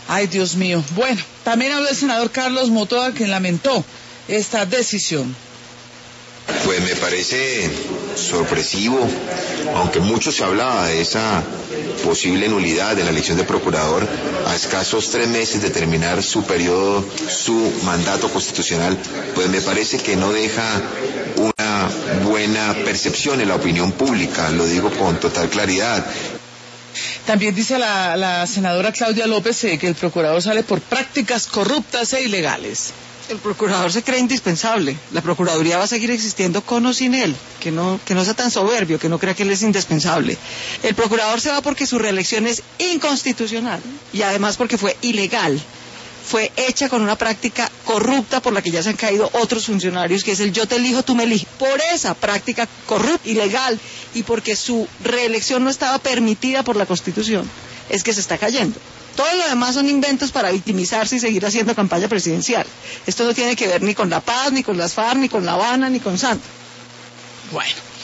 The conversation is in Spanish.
Ay, Dios mío. Bueno, también habló el senador Carlos Motoa, quien lamentó esta decisión. Pues me parece sorpresivo, aunque mucho se hablaba de esa posible nulidad de la elección de procurador a escasos 3 meses de terminar su periodo, su mandato constitucional, pues me parece que no deja una buena percepción en la opinión pública, lo digo con total claridad. También dice la senadora Claudia López que el procurador sale por prácticas corruptas e ilegales. El procurador se cree indispensable. La procuraduría va a seguir existiendo con o sin él. Que no sea tan soberbio, que no crea que él es indispensable. El procurador se va porque su reelección es inconstitucional y además porque fue ilegal. Fue hecha con una práctica corrupta por la que ya se han caído otros funcionarios, que es el yo te elijo, tú me eliges. Por esa práctica corrupta, ilegal, y porque su reelección no estaba permitida por la Constitución, es que se está cayendo. Todo lo demás son inventos para victimizarse y seguir haciendo campaña presidencial. Esto no tiene que ver ni con la paz, ni con las FARC, ni con La Habana, ni con Santo. Bueno.